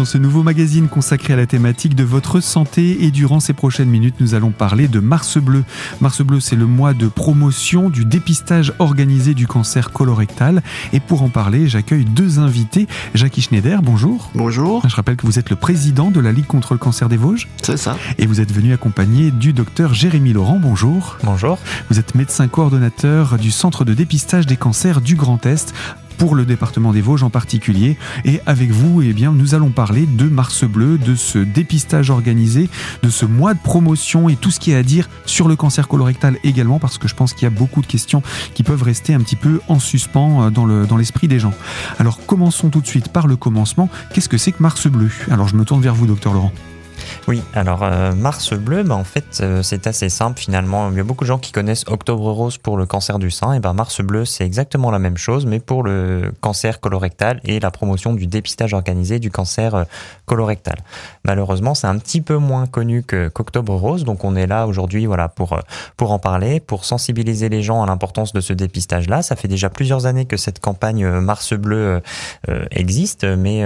ce nouveau magazine consacré à la thématique de votre santé. Et durant ces prochaines minutes, nous allons parler de Mars Bleu. Mars Bleu, c'est le mois de promotion du dépistage organisé du cancer colorectal. Et pour en parler, j'accueille deux invités. Jackie Schneider, bonjour. Bonjour. Je rappelle que vous êtes le président de la Ligue contre le cancer des Vosges. C'est ça. Et vous êtes venu accompagné du docteur Jérémy Laurent, bonjour. Bonjour. Vous êtes médecin coordonnateur du centre de dépistage des cancers du Grand Est, pour le département des Vosges en particulier. Et avec vous, nous allons parler de Mars Bleu, de ce dépistage organisé, de ce mois de promotion et tout ce qu'il y a à dire sur le cancer colorectal également, parce que je pense qu'il y a beaucoup de questions qui peuvent rester un petit peu en suspens dans l'esprit des gens. Alors commençons tout de suite par le commencement. Qu'est-ce que c'est que Mars Bleu ? Alors je me tourne vers vous, docteur Laurent. Oui, alors Mars Bleu, en fait, c'est assez simple finalement. Il y a beaucoup de gens qui connaissent Octobre Rose pour le cancer du sein. Et Mars Bleu, c'est exactement la même chose, mais pour le cancer colorectal et la promotion du dépistage organisé du cancer colorectal. Malheureusement, c'est un petit peu moins connu qu'Octobre Rose, donc on est là aujourd'hui pour en parler, pour sensibiliser les gens à l'importance de ce dépistage-là. Ça fait déjà plusieurs années que cette campagne Mars Bleu existe, mais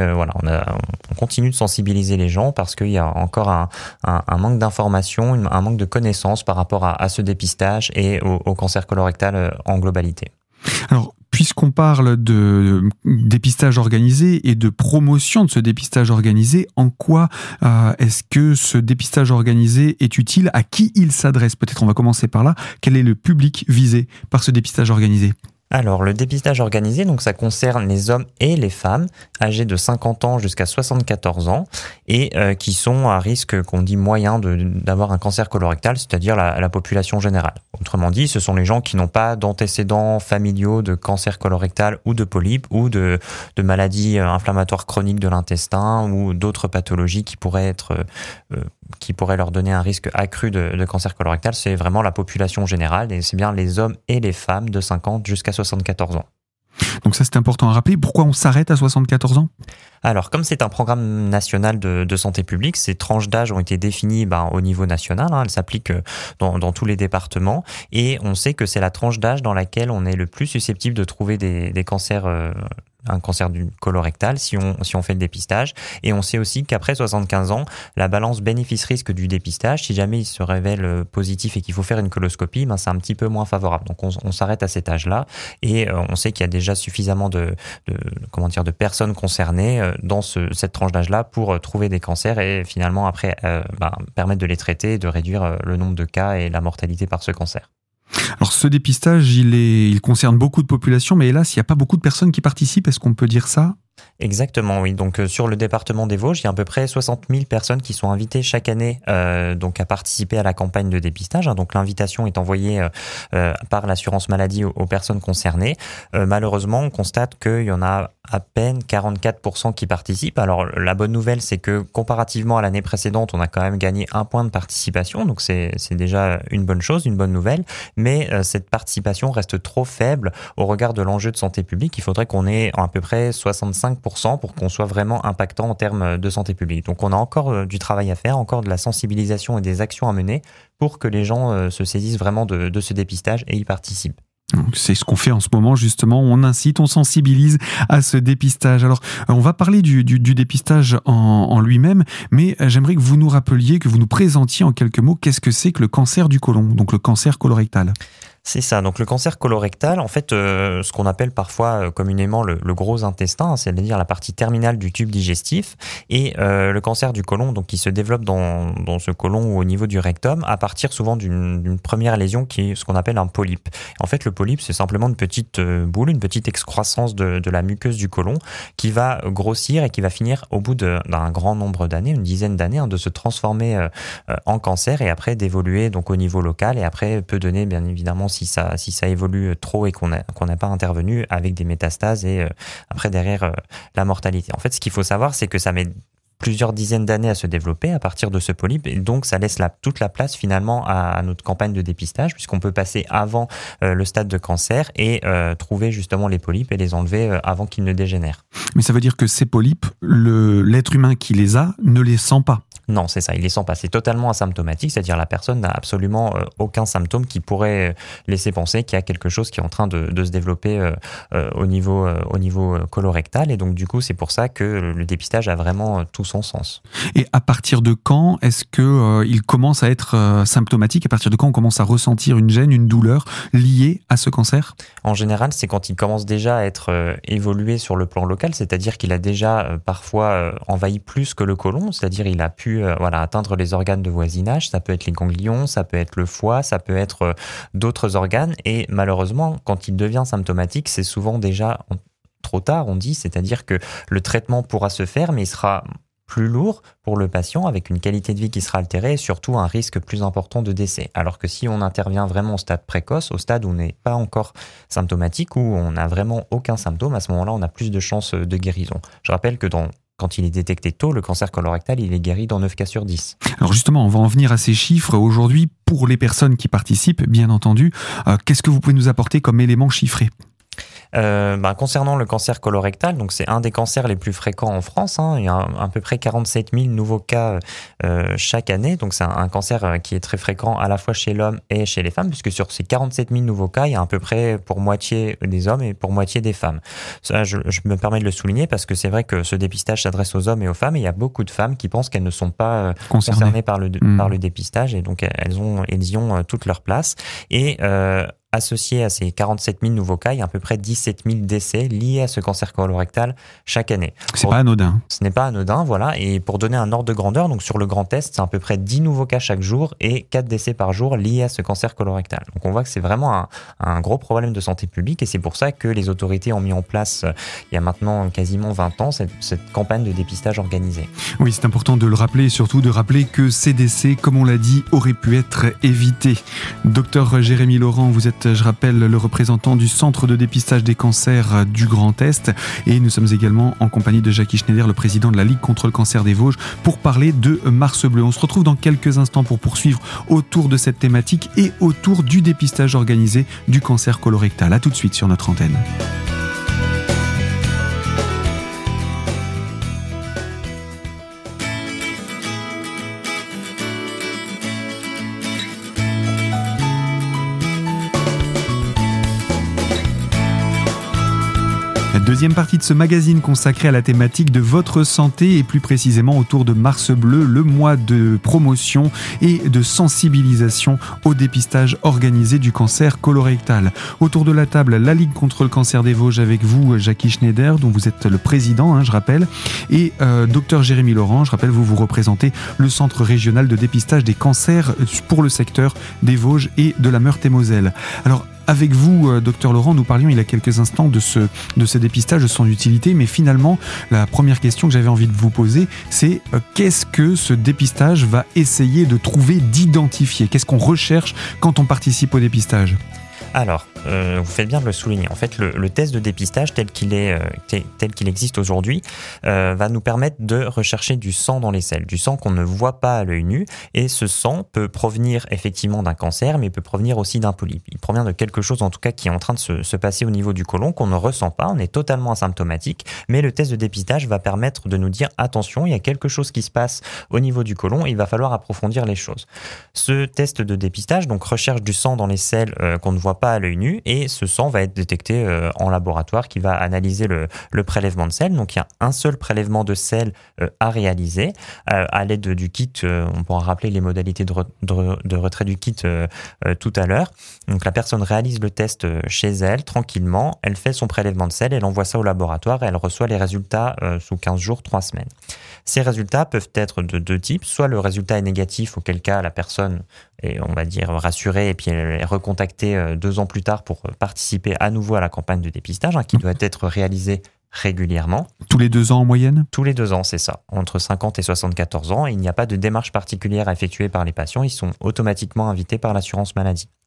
on continue de sensibiliser les gens parce qu'il y a encore un manque d'informations, un manque de connaissances par rapport à ce dépistage et au cancer colorectal en globalité. Alors, puisqu'on parle de dépistage organisé et de promotion de ce dépistage organisé, en quoi est-ce que ce dépistage organisé est utile ? À qui il s'adresse ? Peut-être on va commencer par là. Quel est le public visé par ce dépistage organisé ? Alors, le dépistage organisé, donc ça concerne les hommes et les femmes âgés de 50 ans jusqu'à 74 ans et qui sont à risque, qu'on dit moyen, d'avoir un cancer colorectal, c'est-à-dire la population générale. Autrement dit, ce sont les gens qui n'ont pas d'antécédents familiaux de cancer colorectal ou de polypes ou de maladies inflammatoires chroniques de l'intestin ou d'autres pathologies qui pourraient leur donner un risque accru de cancer colorectal. C'est vraiment la population générale et c'est bien les hommes et les femmes de 50 jusqu'à 74 ans. Donc ça, c'est important à rappeler. Pourquoi on s'arrête à 74 ans ? Alors, comme c'est un programme national de santé publique, ces tranches d'âge ont été définies au niveau national. Elles s'appliquent dans tous les départements. Et on sait que c'est la tranche d'âge dans laquelle on est le plus susceptible de trouver des cancers, un cancer du colorectal si on fait le dépistage. Et on sait aussi qu'après 75 ans, la balance bénéfice-risque du dépistage, si jamais il se révèle positif et qu'il faut faire une coloscopie, c'est un petit peu moins favorable. Donc on s'arrête à cet âge-là et on sait qu'il y a déjà suffisamment de personnes concernées dans cette tranche d'âge-là pour trouver des cancers et finalement après permettre de les traiter et de réduire le nombre de cas et la mortalité par ce cancer. Alors ce dépistage, il concerne beaucoup de populations, mais hélas, il n'y a pas beaucoup de personnes qui participent. Est-ce qu'on peut dire ça ? Exactement, oui. Donc sur le département des Vosges, il y a à peu près 60 000 personnes qui sont invitées chaque année à participer à la campagne de dépistage. Donc l'invitation est envoyée par l'assurance maladie aux personnes concernées. Malheureusement, on constate qu'il y en a à peine 44% qui participent. Alors la bonne nouvelle, c'est que comparativement à l'année précédente, on a quand même gagné 1 point de participation. Donc c'est déjà une bonne chose, une bonne nouvelle. Mais cette participation reste trop faible au regard de l'enjeu de santé publique. Il faudrait qu'on ait à peu près 65% pour qu'on soit vraiment impactant en termes de santé publique. Donc on a encore du travail à faire, encore de la sensibilisation et des actions à mener pour que les gens se saisissent vraiment de ce dépistage et y participent. C'est ce qu'on fait en ce moment, justement. On incite, on sensibilise à ce dépistage. Alors, on va parler du dépistage en lui-même, mais j'aimerais que vous nous rappeliez, que vous nous présentiez en quelques mots qu'est-ce que c'est que le cancer du côlon, donc le cancer colorectal. C'est ça. Donc le cancer colorectal, en fait, ce qu'on appelle parfois communément le gros intestin, c'est-à-dire la partie terminale du tube digestif, et le cancer du côlon, donc qui se développe dans ce côlon ou au niveau du rectum, à partir souvent d'une première lésion qui est ce qu'on appelle un polype. En fait, le polype, c'est simplement une petite boule, une petite excroissance de la muqueuse du côlon qui va grossir et qui va finir au bout d'un grand nombre d'années, une dizaine d'années, de se transformer en cancer et après d'évoluer donc au niveau local et après peut donner bien évidemment si ça évolue trop et qu'on n'a pas intervenu avec des métastases et après derrière la mortalité. En fait, ce qu'il faut savoir, c'est que ça met plusieurs dizaines d'années à se développer à partir de ce polype et donc ça laisse toute la place finalement à notre campagne de dépistage puisqu'on peut passer avant le stade de cancer et trouver justement les polypes et les enlever avant qu'ils ne dégénèrent. Mais ça veut dire que ces polypes, l'être humain qui les a ne les sent pas. Non, c'est ça, il les sent pas. C'est totalement asymptomatique, c'est-à-dire la personne n'a absolument aucun symptôme qui pourrait laisser penser qu'il y a quelque chose qui est en train de se développer au niveau colorectal. Et donc du coup, c'est pour ça que le dépistage a vraiment tout son sens. Et à partir de quand est-ce qu'il commence à être symptomatique ? À partir de quand on commence à ressentir une gêne, une douleur liée à ce cancer ? En général, c'est quand il commence déjà à être évolué sur le plan local, c'est-à-dire qu'il a déjà parfois envahi plus que le côlon, c'est-à-dire il a pu atteindre les organes de voisinage, ça peut être les ganglions, ça peut être le foie, ça peut être d'autres organes, et malheureusement, quand il devient symptomatique, c'est souvent déjà trop tard, on dit, c'est-à-dire que le traitement pourra se faire, mais il sera plus lourd pour le patient, avec une qualité de vie qui sera altérée et surtout un risque plus important de décès. Alors que si on intervient vraiment au stade précoce, au stade où on n'est pas encore symptomatique, où on n'a vraiment aucun symptôme, à ce moment-là, on a plus de chances de guérison. Je rappelle que quand il est détecté tôt, le cancer colorectal, il est guéri dans 9 cas sur 10. Alors justement, on va en venir à ces chiffres. Aujourd'hui, pour les personnes qui participent, bien entendu, qu'est-ce que vous pouvez nous apporter comme éléments chiffrés ? Concernant le cancer colorectal, donc c'est un des cancers les plus fréquents en France. Il y a à peu près 47 000 nouveaux cas chaque année. Donc c'est un cancer qui est très fréquent à la fois chez l'homme et chez les femmes, puisque sur ces 47 000 nouveaux cas, il y a à peu près pour moitié des hommes et pour moitié des femmes. Ça, je me permets de le souligner parce que c'est vrai que ce dépistage s'adresse aux hommes et aux femmes, et il y a beaucoup de femmes qui pensent qu'elles ne sont pas concernées par le dépistage, et donc elles y ont toute leur place. Et associé à ces 47 000 nouveaux cas, il y a à peu près 17 000 décès liés à ce cancer colorectal chaque année. C'est pas anodin. Ce n'est pas anodin, voilà. Et pour donner un ordre de grandeur, donc sur le Grand Est, c'est à peu près 10 nouveaux cas chaque jour et 4 décès par jour liés à ce cancer colorectal. Donc on voit que c'est vraiment un gros problème de santé publique, et c'est pour ça que les autorités ont mis en place, il y a maintenant quasiment 20 ans, cette campagne de dépistage organisée. Oui, c'est important de le rappeler, et surtout de rappeler que ces décès, comme on l'a dit, auraient pu être évités. Docteur Jérémy Laurent, vous êtes, je rappelle, le représentant du Centre de dépistage des cancers du Grand Est, et nous sommes également en compagnie de Jackie Schneider, le président de la Ligue contre le cancer des Vosges, pour parler de Mars Bleu. On se retrouve dans quelques instants pour poursuivre autour de cette thématique et autour du dépistage organisé du cancer colorectal. À tout de suite sur notre antenne. Deuxième partie de ce magazine consacré à la thématique de votre santé, et plus précisément autour de Mars Bleu, le mois de promotion et de sensibilisation au dépistage organisé du cancer colorectal. Autour de la table, la Ligue contre le cancer des Vosges avec vous, Jackie Schneider, dont vous êtes le président, je rappelle, et Dr Jérémy Laurent, je rappelle, vous représentez le Centre régional de dépistage des cancers pour le secteur des Vosges et de la Meurthe-et-Moselle. Alors, avec vous, docteur Laurent, nous parlions il y a quelques instants de ce dépistage, de son utilité, mais finalement, la première question que j'avais envie de vous poser, c'est qu'est-ce que ce dépistage va essayer de trouver, d'identifier ? Qu'est-ce qu'on recherche quand on participe au dépistage ? Alors, vous faites bien de le souligner. En fait, le test de dépistage tel qu'il existe aujourd'hui va nous permettre de rechercher du sang dans les selles, du sang qu'on ne voit pas à l'œil nu. Et ce sang peut provenir effectivement d'un cancer, mais peut provenir aussi d'un polype. Il provient de quelque chose, en tout cas, qui est en train de se passer au niveau du côlon, qu'on ne ressent pas. On est totalement asymptomatique, mais le test de dépistage va permettre de nous dire attention, il y a quelque chose qui se passe au niveau du côlon, et il va falloir approfondir les choses. Ce test de dépistage, donc recherche du sang dans les selles qu'on ne voit pas à l'œil nu, et ce sang va être détecté en laboratoire qui va analyser le prélèvement de sel. Donc il y a un seul prélèvement de sel à réaliser à l'aide du kit. On pourra rappeler les modalités de retrait du kit tout à l'heure. Donc la personne réalise le test chez elle tranquillement, elle fait son prélèvement de sel, elle envoie ça au laboratoire et elle reçoit les résultats sous 15 jours, 3 semaines. Ces résultats peuvent être de deux types. Soit le résultat est négatif, auquel cas la personne est, on va dire, rassurée, et puis elle est recontactée 2 ans plus tard pour participer à nouveau à la campagne de dépistage qui doit être réalisée régulièrement. Tous les 2 ans en moyenne ? Tous les 2 ans, c'est ça. Entre 50 et 74 ans. Il n'y a pas de démarche particulière à effectuer par les patients. Ils sont automatiquement invités par l'assurance maladie.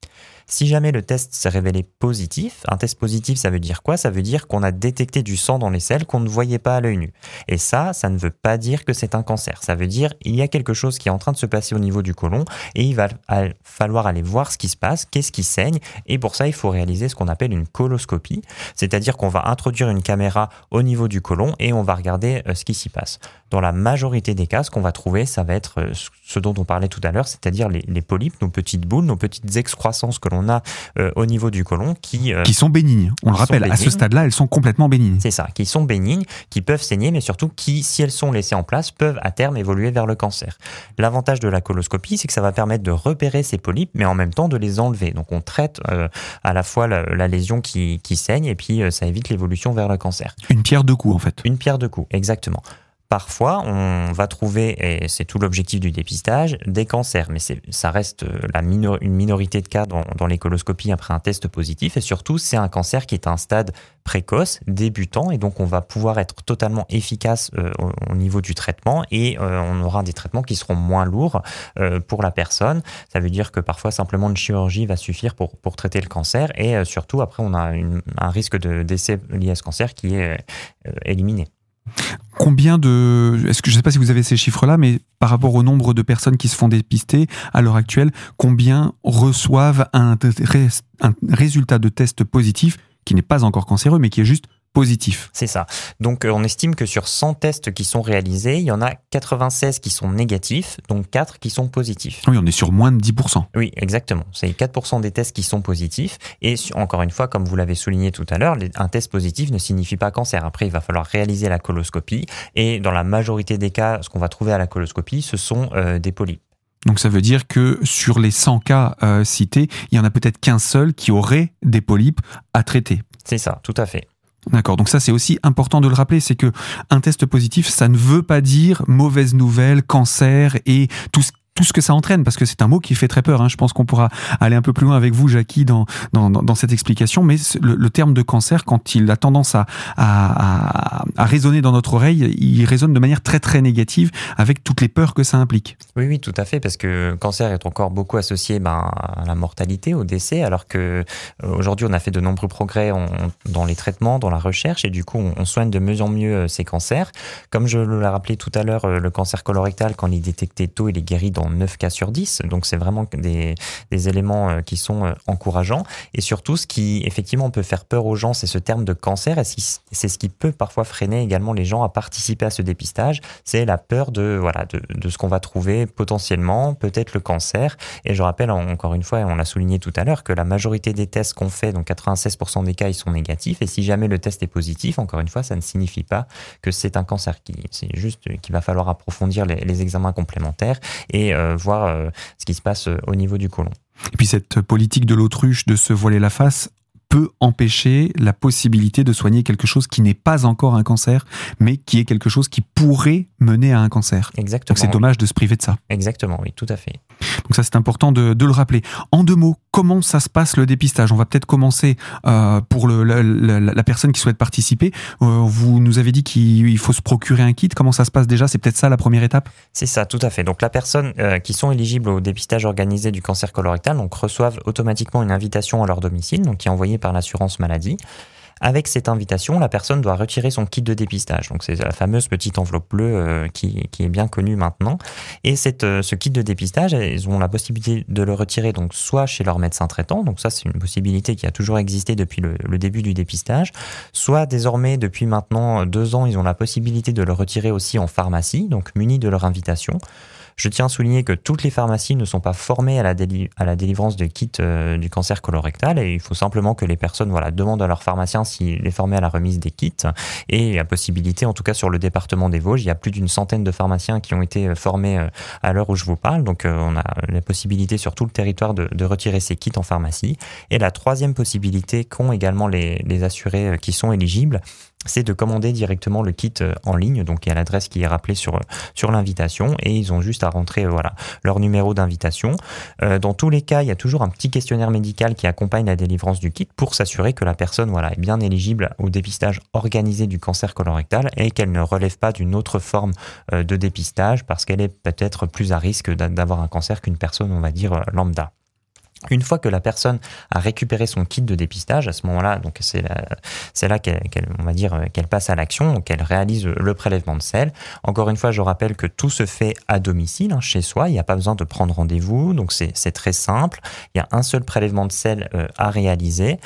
Si jamais le test s'est révélé positif, un test positif, ça veut dire quoi? Ça veut dire qu'on a détecté du sang dans les selles qu'on ne voyait pas à l'œil nu. Et ça ne veut pas dire que c'est un cancer. Ça veut dire qu'il y a quelque chose qui est en train de se passer au niveau du côlon et il va falloir aller voir ce qui se passe, qu'est-ce qui saigne. Et pour ça, il faut réaliser ce qu'on appelle une coloscopie, c'est-à-dire qu'on va introduire une caméra au niveau du côlon et on va regarder ce qui s'y passe. Dans la majorité des cas, ce qu'on va trouver, ça va être ce dont on parlait tout à l'heure, c'est-à-dire les polypes, nos petites boules, nos petites excroissances que l'on a au niveau du côlon qui sont bénignes. On le rappelle, à ce stade-là, elles sont complètement bénignes. C'est ça, qui sont bénignes, qui peuvent saigner, mais surtout qui, si elles sont laissées en place, peuvent à terme évoluer vers le cancer. L'avantage de la coloscopie, c'est que ça va permettre de repérer ces polypes, mais en même temps de les enlever. Donc on traite à la fois la lésion qui saigne et puis ça évite l'évolution vers le cancer. Une pierre deux coups en fait. Une pierre deux coups, exactement. Parfois, on va trouver, et c'est tout l'objectif du dépistage, des cancers, mais ça reste une minorité de cas dans les coloscopies après un test positif, et surtout, c'est un cancer qui est à un stade précoce, débutant, et donc on va pouvoir être totalement efficace au niveau du traitement, et on aura des traitements qui seront moins lourds pour la personne. Ça veut dire que parfois, simplement une chirurgie va suffire pour traiter le cancer, et surtout, après, on a un risque de décès lié à ce cancer qui est éliminé. Est-ce que je ne sais pas si vous avez ces chiffres-là, mais par rapport au nombre de personnes qui se font dépister à l'heure actuelle, combien reçoivent un résultat de test positif qui n'est pas encore cancéreux, mais qui est juste positif? C'est ça. Donc, on estime que sur 100 tests qui sont réalisés, il y en a 96 qui sont négatifs, donc 4 qui sont positifs. Oui, on est sur moins de 10%. Oui, exactement. C'est 4% des tests qui sont positifs. Et encore une fois, comme vous l'avez souligné tout à l'heure, un test positif ne signifie pas cancer. Après, il va falloir réaliser la coloscopie. Et dans la majorité des cas, ce qu'on va trouver à la coloscopie, ce sont des polypes. Donc ça veut dire que sur les 100 cas cités, il y en a peut-être qu'un seul qui aurait des polypes à traiter. C'est ça, tout à fait. D'accord, donc ça c'est aussi important de le rappeler, c'est que un test positif, ça ne veut pas dire mauvaise nouvelle, cancer et tout ce que ça entraîne, parce que c'est un mot qui fait très peur. Hein. Je pense qu'on pourra aller un peu plus loin avec vous, Jackie, dans cette explication. Mais le terme de cancer, quand il a tendance à résonner dans notre oreille, il résonne de manière très très négative, avec toutes les peurs que ça implique. Oui, tout à fait, parce que cancer est encore beaucoup associé à la mortalité, au décès, alors que aujourd'hui on a fait de nombreux progrès dans les traitements, dans la recherche, et du coup on soigne de mieux en mieux ces cancers. Comme je l'ai rappelé tout à l'heure, le cancer colorectal, quand il est détecté tôt, il est guéri dans 9 cas sur 10, donc c'est vraiment des éléments qui sont encourageants. Et surtout, ce qui effectivement peut faire peur aux gens, c'est ce terme de cancer, et c'est ce qui peut parfois freiner également les gens à participer à ce dépistage, c'est la peur de ce qu'on va trouver potentiellement, peut-être le cancer. Et je rappelle encore une fois, et on l'a souligné tout à l'heure, que la majorité des tests qu'on fait, donc 96% des cas, ils sont négatifs, et si jamais le test est positif, encore une fois, ça ne signifie pas que c'est un cancer. C'est juste qu'il va falloir approfondir les examens complémentaires et voir ce qui se passe au niveau du côlon. Et puis cette politique de l'autruche de se voiler la face peut empêcher la possibilité de soigner quelque chose qui n'est pas encore un cancer, mais qui est quelque chose qui pourrait mener à un cancer. Exactement. Donc c'est dommage de se priver de ça. Exactement, oui, tout à fait. Donc ça, c'est important de le rappeler. En 2 mots, comment ça se passe le dépistage? On va peut-être commencer pour la personne qui souhaite participer. Vous nous avez dit qu'il faut se procurer un kit. Comment ça se passe déjà? C'est peut-être ça la première étape? C'est ça, tout à fait. Donc la personne qui sont éligibles au dépistage organisé du cancer colorectal reçoivent automatiquement une invitation à leur domicile, donc qui est envoyée par l'assurance maladie. Avec cette invitation, la personne doit retirer son kit de dépistage. Donc c'est la fameuse petite enveloppe bleue qui est bien connue maintenant. Et ce kit de dépistage, ils ont la possibilité de le retirer donc soit chez leur médecin traitant, donc ça c'est une possibilité qui a toujours existé depuis le début du dépistage, soit désormais depuis maintenant 2 ans, ils ont la possibilité de le retirer aussi en pharmacie, donc munis de leur invitation. Je tiens à souligner que toutes les pharmacies ne sont pas formées à la délivrance de kits du cancer colorectal, et il faut simplement que les personnes demandent à leur pharmacien s'il est formé à la remise des kits. Et il y a possibilité, en tout cas sur le département des Vosges, il y a plus d'une centaine de pharmaciens qui ont été formés à l'heure où je vous parle. Donc on a la possibilité sur tout le territoire de retirer ces kits en pharmacie. Et la troisième possibilité qu'ont également les assurés qui sont éligibles, c'est de commander directement le kit en ligne, donc il y a l'adresse qui est rappelée sur l'invitation, et ils ont juste à rentrer leur numéro d'invitation. Dans tous les cas, il y a toujours un petit questionnaire médical qui accompagne la délivrance du kit pour s'assurer que la personne est bien éligible au dépistage organisé du cancer colorectal et qu'elle ne relève pas d'une autre forme de dépistage parce qu'elle est peut-être plus à risque d'avoir un cancer qu'une personne, on va dire, lambda. Une fois que la personne a récupéré son kit de dépistage, à ce moment-là, donc c'est là on va dire qu'elle passe à l'action, donc elle réalise le prélèvement de sel. Encore une fois, je rappelle que tout se fait à domicile, chez soi. Il n'y a pas besoin de prendre rendez-vous, donc c'est très simple. Il y a un seul prélèvement de sel à réaliser,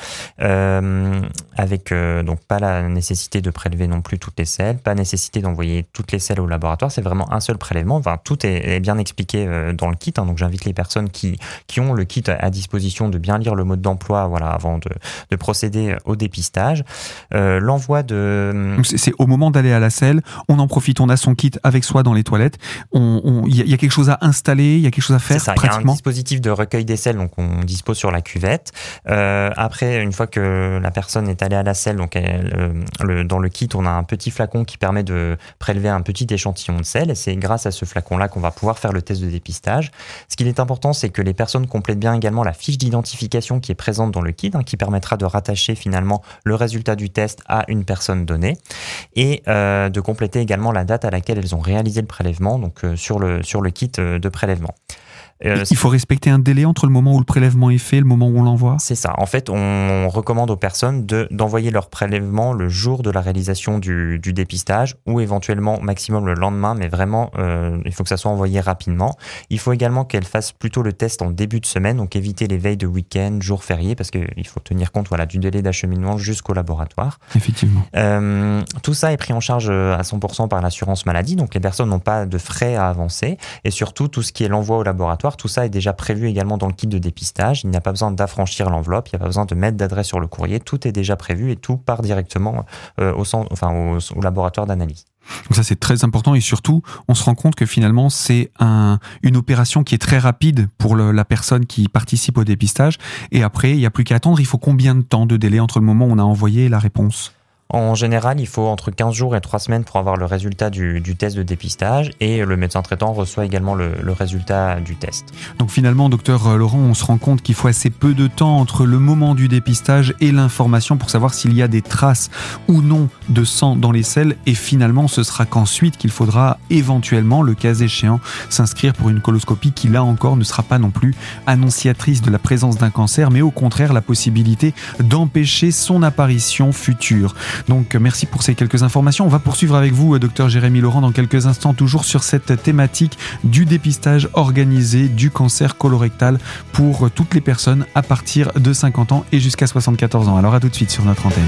avec donc pas la nécessité de prélever non plus toutes les selles, pas nécessité d'envoyer toutes les selles au laboratoire. C'est vraiment un seul prélèvement. Enfin, tout est bien expliqué dans le kit. Donc j'invite les personnes qui ont le kit à disposition de bien lire le mode d'emploi, avant de procéder au dépistage. L'envoi de... Donc c'est au moment d'aller à la selle, on en profite, on a son kit avec soi dans les toilettes, il y a quelque chose à installer, il y a quelque chose à faire. C'est ça, pratiquement. Il y a un dispositif de recueil des selles, donc on dispose sur la cuvette. Après, une fois que la personne est allée à la selle, donc dans le kit, on a un petit flacon qui permet de prélever un petit échantillon de sel, et c'est grâce à ce flacon-là qu'on va pouvoir faire le test de dépistage. Ce qui est important, c'est que les personnes complètent bien également la fiche d'identification qui est présente dans le kit, qui permettra de rattacher finalement le résultat du test à une personne donnée, et de compléter également la date à laquelle elles ont réalisé le prélèvement, donc sur le kit de prélèvement. Il faut respecter un délai entre le moment où le prélèvement est fait et le moment où on l'envoie. C'est ça. En fait, on recommande aux personnes d'envoyer leur prélèvement le jour de la réalisation du dépistage, ou éventuellement maximum le lendemain, mais vraiment, il faut que ça soit envoyé rapidement. Il faut également qu'elles fassent plutôt le test en début de semaine, donc éviter les veilles de week-end, jours fériés, parce qu'il faut tenir compte du délai d'acheminement jusqu'au laboratoire. Effectivement. Tout ça est pris en charge à 100% par l'assurance maladie, donc les personnes n'ont pas de frais à avancer, et surtout tout ce qui est l'envoi au laboratoire, tout ça est déjà prévu également dans le kit de dépistage. Il n'y a pas besoin d'affranchir l'enveloppe, il n'y a pas besoin de mettre d'adresse sur le courrier. Tout est déjà prévu et tout part directement au laboratoire d'analyse. Donc ça, c'est très important, et surtout, on se rend compte que finalement, c'est une opération qui est très rapide pour la personne qui participe au dépistage. Et après, il n'y a plus qu'à attendre. Il faut combien de temps de délai entre le moment où on a envoyé et la réponse ? En général, il faut entre 15 jours et 3 semaines pour avoir le résultat du test de dépistage, et le médecin traitant reçoit également le résultat du test. Donc finalement, docteur Laurent, on se rend compte qu'il faut assez peu de temps entre le moment du dépistage et l'information pour savoir s'il y a des traces ou non de sang dans les selles, et finalement, ce sera qu'ensuite qu'il faudra éventuellement, le cas échéant, s'inscrire pour une coloscopie qui, là encore, ne sera pas non plus annonciatrice de la présence d'un cancer, mais au contraire la possibilité d'empêcher son apparition future. Donc merci pour ces quelques informations. On va poursuivre avec vous, docteur Jérémy Laurent, dans quelques instants, toujours sur cette thématique du dépistage organisé du cancer colorectal pour toutes les personnes à partir de 50 ans et jusqu'à 74 ans. Alors à tout de suite sur notre antenne.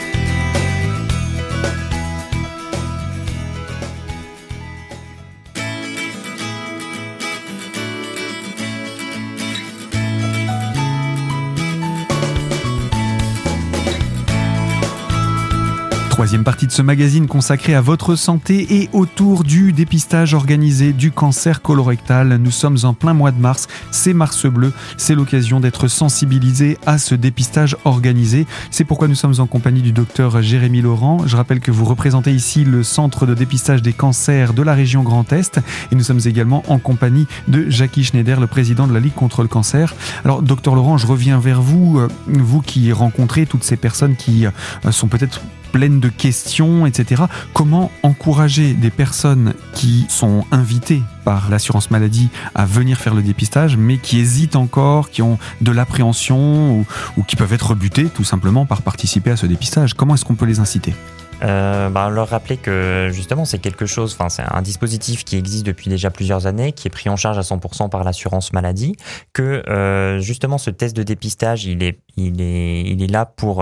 Troisième partie de ce magazine consacré à votre santé et autour du dépistage organisé du cancer colorectal. Nous sommes en plein mois de mars, c'est Mars Bleu, c'est l'occasion d'être sensibilisé à ce dépistage organisé. C'est pourquoi nous sommes en compagnie du docteur Jérémy Laurent. Je rappelle que vous représentez ici le centre de dépistage des cancers de la région Grand Est, et nous sommes également en compagnie de Jackie Schneider, le président de la Ligue contre le cancer. Alors docteur Laurent, je reviens vers vous, vous qui rencontrez toutes ces personnes qui sont peut-être pleines de questions, etc. Comment encourager des personnes qui sont invitées par l'assurance maladie à venir faire le dépistage, mais qui hésitent encore, qui ont de l'appréhension ou qui peuvent être rebutées tout simplement par participer à ce dépistage? Comment est-ce qu'on peut les inciter? Leur rappeler que justement c'est quelque chose, c'est un dispositif qui existe depuis déjà plusieurs années, qui est pris en charge à 100% par l'assurance maladie, que justement ce test de dépistage il est là pour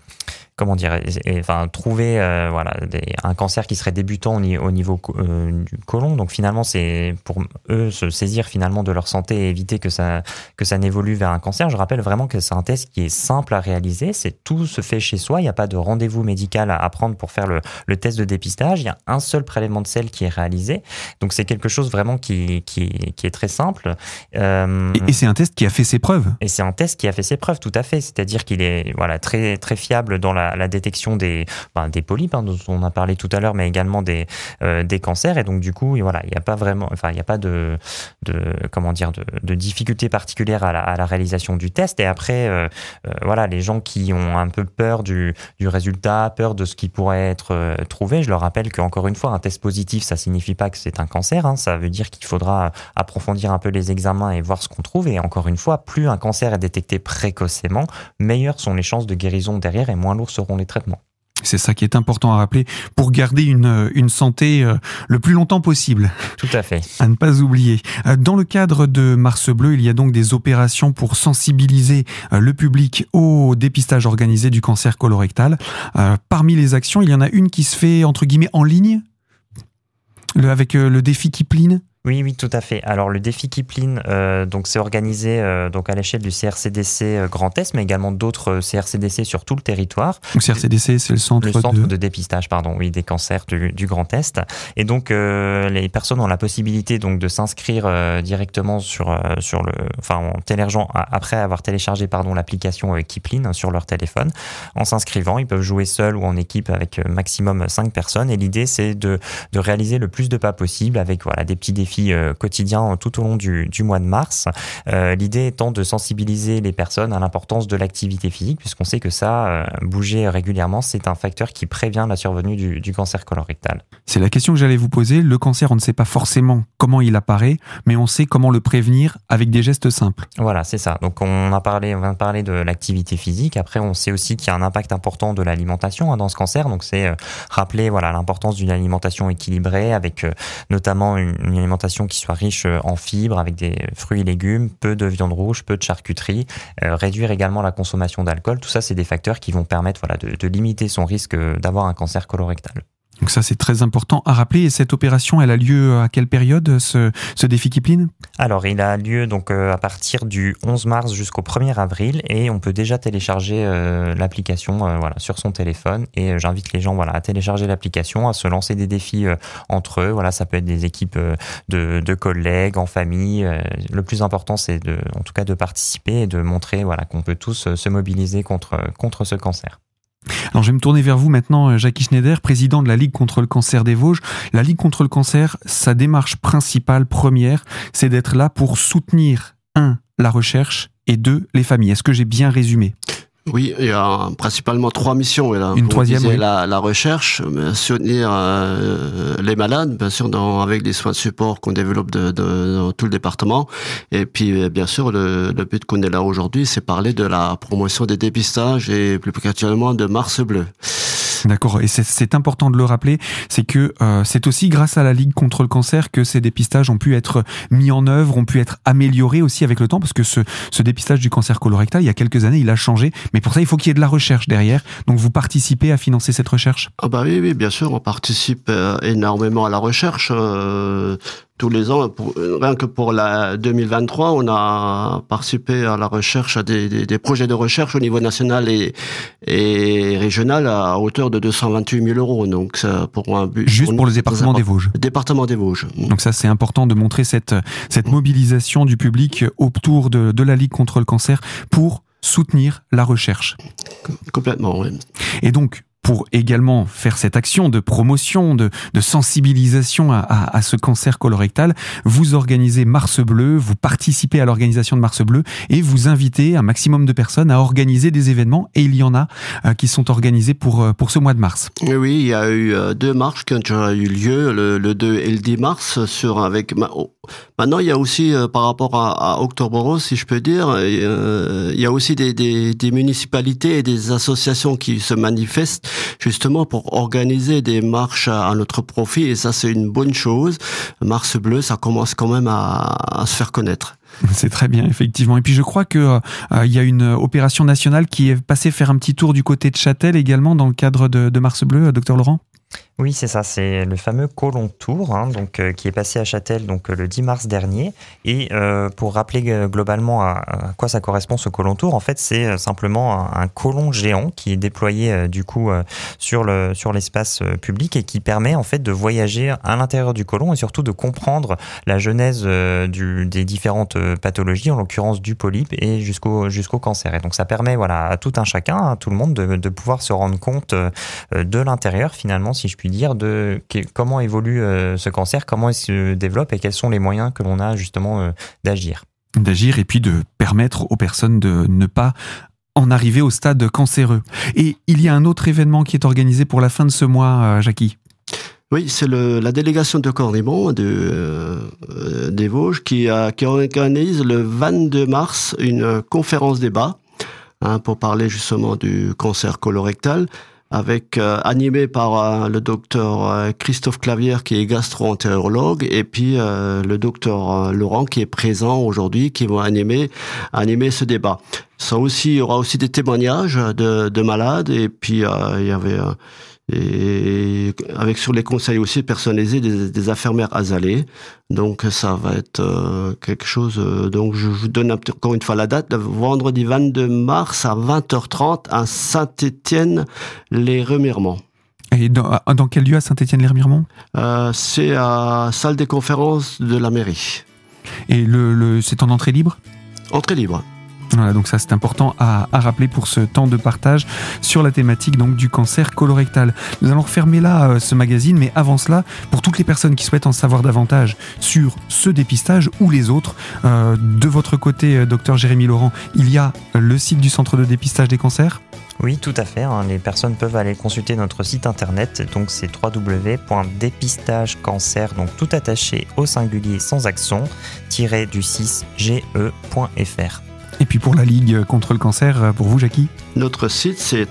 trouver un cancer qui serait débutant au niveau du côlon. Donc finalement c'est pour eux se saisir finalement de leur santé et éviter que ça n'évolue vers un cancer. Je rappelle vraiment que c'est un test qui est simple à réaliser, tout se fait chez soi, il n'y a pas de rendez-vous médical à prendre pour faire le test de dépistage, il y a un seul prélèvement de sel qui est réalisé, donc c'est quelque chose vraiment qui est très simple. Et c'est un test qui a fait ses preuves. Et c'est un test qui a fait ses preuves, tout à fait, c'est-à-dire qu'il est très, très fiable dans la détection des polypes, dont on a parlé tout à l'heure, mais également des cancers. Et donc du coup, voilà, il n'y a pas vraiment, il n'y a pas de difficulté particulière à la réalisation du test. Et après, voilà, les gens qui ont un peu peur du résultat, peur de ce qui pourrait être trouvé, je leur rappelle qu'encore une fois, un test positif, ça signifie pas que c'est un cancer. Ça veut dire qu'il faudra approfondir un peu les examens et voir ce qu'on trouve. Et encore une fois, plus un cancer est détecté précocement, meilleures sont les chances de guérison derrière et moins lourds seront les traitements. C'est ça qui est important à rappeler pour garder une santé le plus longtemps possible. Tout à fait. À ne pas oublier. Dans le cadre de Mars Bleu, il y a donc des opérations pour sensibiliser le public au dépistage organisé du cancer colorectal. Parmi les actions, il y en a une qui se fait entre guillemets en ligne, avec le défi Kipling. Oui, tout à fait. Alors le défi Kipling, donc c'est organisé donc à l'échelle du CRCDC Grand Est, mais également d'autres CRCDC sur tout le territoire. Donc CRCDC, c'est le centre de dépistage, des cancers du Grand Est. Et donc les personnes ont la possibilité donc de s'inscrire directement en téléchargeant après avoir téléchargé l'application Kipling sur leur téléphone. En s'inscrivant, ils peuvent jouer seuls ou en équipe avec maximum 5 personnes. Et l'idée, c'est de réaliser le plus de pas possible avec des petits défis quotidien tout au long du mois de mars. L'idée étant de sensibiliser les personnes à l'importance de l'activité physique, puisqu'on sait que bouger régulièrement, c'est un facteur qui prévient la survenue du cancer colorectal. C'est la question que j'allais vous poser. Le cancer, on ne sait pas forcément comment il apparaît, mais on sait comment le prévenir avec des gestes simples. Voilà, c'est ça. Donc on vient de parler de l'activité physique. Après, on sait aussi qu'il y a un impact important de l'alimentation dans ce cancer. Donc c'est rappeler l'importance d'une alimentation équilibrée avec notamment une alimentation qui soit riche en fibres, avec des fruits et légumes, peu de viande rouge, peu de charcuterie, réduire également la consommation d'alcool. Tout ça, c'est des facteurs qui vont permettre de limiter son risque d'avoir un cancer colorectal. Donc ça, c'est très important à rappeler. Et cette opération, elle a lieu à quelle période, ce défi Kipling ? Alors, il a lieu donc à partir du 11 mars jusqu'au 1er avril et on peut déjà télécharger l'application sur son téléphone. Et j'invite les gens à télécharger l'application, à se lancer des défis entre eux. Ça peut être des équipes de collègues, en famille. Le plus important, c'est de participer et de montrer qu'on peut tous se mobiliser contre ce cancer. Alors je vais me tourner vers vous maintenant, Jackie Schneider, président de la Ligue contre le cancer des Vosges. La Ligue contre le cancer, sa démarche principale, première, c'est d'être là pour soutenir, 1, la recherche et 2, les familles. Est-ce que j'ai bien résumé ? Oui, il y a principalement 3 missions. Une troisième, oui. La recherche, soutenir les malades, bien sûr, avec des soins de support qu'on développe dans tout le département. Et puis, bien sûr, le but qu'on est là aujourd'hui, c'est parler de la promotion des dépistages et plus particulièrement de Mars Bleu. D'accord, et c'est important de le rappeler, c'est que c'est aussi grâce à la Ligue contre le cancer que ces dépistages ont pu être mis en œuvre, ont pu être améliorés aussi avec le temps, parce que ce dépistage du cancer colorectal, il y a quelques années, il a changé, mais pour ça, il faut qu'il y ait de la recherche derrière. Donc vous participez à financer cette recherche ? Oui, bien sûr, on participe énormément à la recherche. Tous les ans, rien que pour la 2023, on a participé à la recherche, à des projets de recherche au niveau national et régional à hauteur de 228 000 €. Donc, ça, pour un but. Juste pour le département des Vosges. Département des Vosges. Donc ça, c'est important de montrer cette mobilisation du public autour de la Ligue contre le cancer pour soutenir la recherche. Complètement, oui. Et donc, pour également faire cette action de promotion, de sensibilisation à ce cancer colorectal, vous organisez Mars Bleu, vous participez à l'organisation de Mars Bleu et vous invitez un maximum de personnes à organiser des événements, et il y en a qui sont organisés pour ce mois de mars. Oui, il y a eu 2 marches qui ont déjà eu lieu, le 2 et le 10 mars, maintenant il y a aussi, par rapport à Octobre Rose, si je peux dire, il y a aussi des municipalités et des associations qui se manifestent justement pour organiser des marches à notre profit, et ça c'est une bonne chose. Mars Bleu, ça commence quand même à se faire connaître. C'est très bien, effectivement. Et puis je crois que il y a une opération nationale qui est passée faire un petit tour du côté de Châtel également dans le cadre de Mars Bleu, docteur Laurent. Oui, c'est ça, c'est le fameux Colon Tour, donc, qui est passé à Châtel donc, le 10 mars dernier. Et pour rappeler globalement à quoi ça correspond ce Colon Tour, en fait, c'est simplement un colon géant qui est déployé du coup sur l'espace public et qui permet en fait de voyager à l'intérieur du colon et surtout de comprendre la genèse des différentes pathologies, en l'occurrence du polype et jusqu'au cancer. Et donc ça permet à tout un chacun, à tout le monde de pouvoir se rendre compte de l'intérieur finalement, si je puis dire, de comment évolue ce cancer, comment il se développe et quels sont les moyens que l'on a justement d'agir. D'agir et puis de permettre aux personnes de ne pas en arriver au stade cancéreux. Et il y a un autre événement qui est organisé pour la fin de ce mois, Jackie. Oui, c'est la délégation de Cornimont des Vosges qui organise le 22 mars une conférence débat pour parler justement du cancer colorectal, animé par le docteur Christophe Clavière qui est gastro-entérologue et puis le docteur Laurent qui est présent aujourd'hui, qui vont animer ce débat. Il y aura aussi des témoignages de malades et puis il y avait sur les conseils aussi personnalisés des infirmières azalées. Donc ça va être quelque chose. Donc je vous donne encore une fois la date, le vendredi 22 mars à 20h30 à Saint-Étienne-les-Remiremont. Et dans quel lieu à Saint-Étienne-les-Remiremont ? C'est à salle des conférences de la mairie. Et c'est en entrée libre ? Entrée libre. Voilà, donc ça c'est important à rappeler pour ce temps de partage sur la thématique donc du cancer colorectal. Nous allons refermer là ce magazine, mais avant cela, pour toutes les personnes qui souhaitent en savoir davantage sur ce dépistage ou les autres, de votre côté, docteur Jérémy Laurent, il y a le site du centre de dépistage des cancers ? Oui, tout à fait. Les personnes peuvent aller consulter notre site internet. Donc c'est www.dépistagecancer, donc tout attaché au singulier sans accent, -ge.fr. Et puis pour la Ligue contre le cancer, pour vous, Jackie ? Notre site, c'est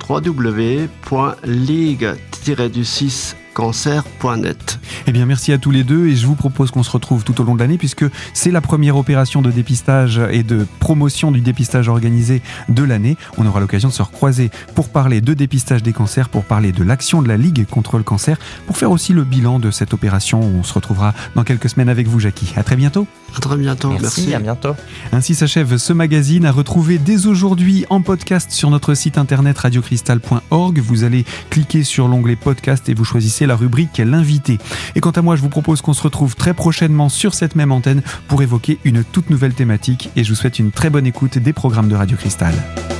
www.ligue-cancer.net. Eh bien, merci à tous les deux et je vous propose qu'on se retrouve tout au long de l'année puisque c'est la première opération de dépistage et de promotion du dépistage organisé de l'année. On aura l'occasion de se recroiser pour parler de dépistage des cancers, pour parler de l'action de la Ligue contre le cancer, pour faire aussi le bilan de cette opération. On se retrouvera dans quelques semaines avec vous, Jackie. À très bientôt. À très bientôt. Merci. À bientôt. Ainsi s'achève ce magazine à retrouver dès aujourd'hui en podcast sur notre site internet radiocristal.org. Vous allez cliquer sur l'onglet podcast et vous choisissez la rubrique l'invité. Et quant à moi, je vous propose qu'on se retrouve très prochainement sur cette même antenne pour évoquer une toute nouvelle thématique et je vous souhaite une très bonne écoute des programmes de Radio Cristal.